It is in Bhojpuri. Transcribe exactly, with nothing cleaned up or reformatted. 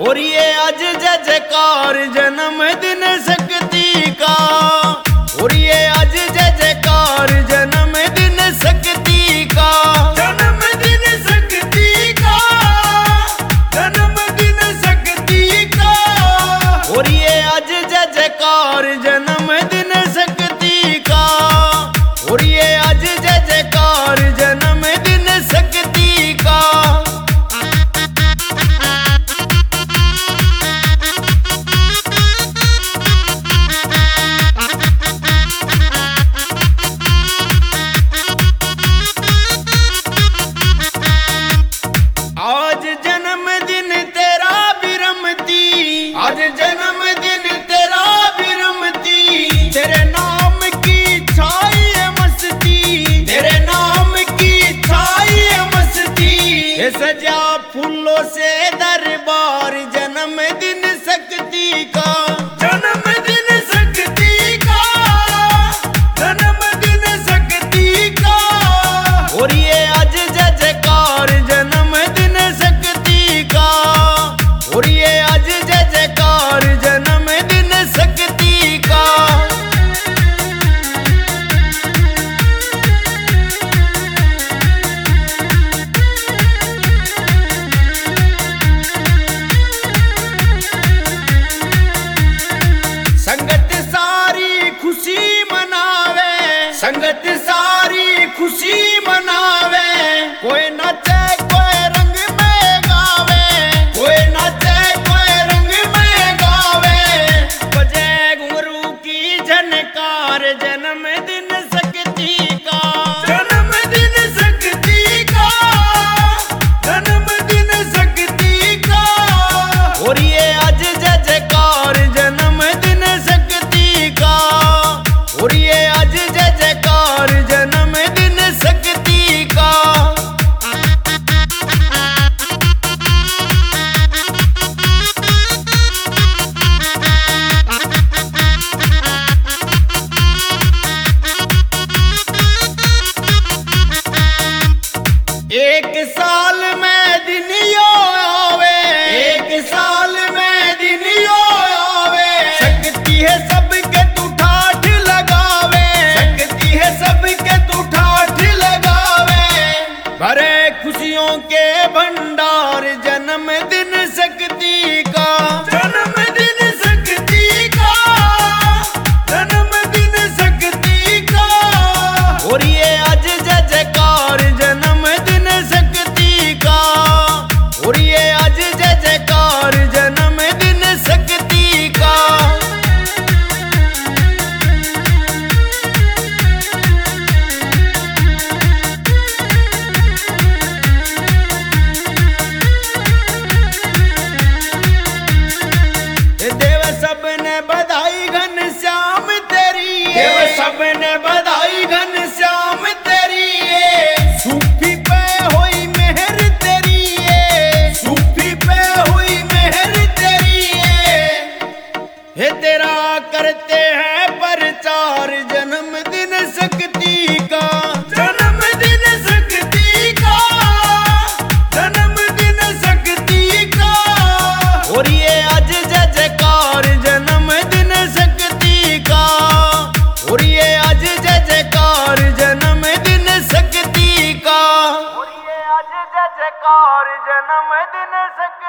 और ये आज जय जयकार जन्मदिन शक्ति का। और ये आज जय जयकार जन्मदिन शक्ति का। जन्मदिन शक्ति का, जन्मदिन शक्ति का। और ये आज जय जयकार जन्मदिन शक्ति का। और ये आज जय जयकार जन्मदिन शक्ति का। आज जन्मदिन तेरा विरमती, आज जन्मदिन तेरा विरमती। तेरे नाम की छाई है मस्ती, तेरे नाम की छाई है मस्ती। ये सजा फूलों से दरबार जन्मदिन शक्ति का। जन्मदिन शक्ति का, जन्मदिन शक्ति का। और ये आज जय जयकार जन्मदिन शक्ति का। और ये आज जय जयकार जन्मदिन शक्ति का। संगत सारी खुशी मनावे, संगत सारी खुशी मनावे। कोई नाचे कोई रंग में गावे, कोई नाचे कोई रंग में गावे। बजे घुंघरू की झनकार जन्मदिन शक्ति का। जन्मदिन शक्ति का, जन्मदिन शक्ति का। और ये आज जय जयकार जन्मदिन शक्ति का। और ये आज जय जयकार जन्मदिन शक्ति का। एक साल में दिन यो आवे, एक साल में दिन यो आवे। शक्ति है सबके तू ठाठ लगावे, शक्ति है सबके तू ठाठ लगावे। भरे खुशियों के भंडार जन्मदिन शक्ति का। जन्मदिन शक्ति का, जन्मदिन शक्ति का। और ये आज जय जयकार जन्मदिन शक्ति का। और ये आज जय जयकार जन्मदिन शक्ति का। देव सबने बधाई घनश्याम तेरी, देव सबने बधाई घनश्याम तेरी। सूफी पे हुई मेहर तेरी, सूफी पे हुई मेहर तेरी। हे तेरा करते हैं प्रचार जन्मदिन शक्ति का। जन्मदिन शक्ति का, जन्मदिन शक्ति का। और ये आज जय जयकार जन्मदिन शक्ति का। और ये आज जय जयकार जन्मदिन शक्ति का। और ये आज जय जयकार जन्मदिन शक्ति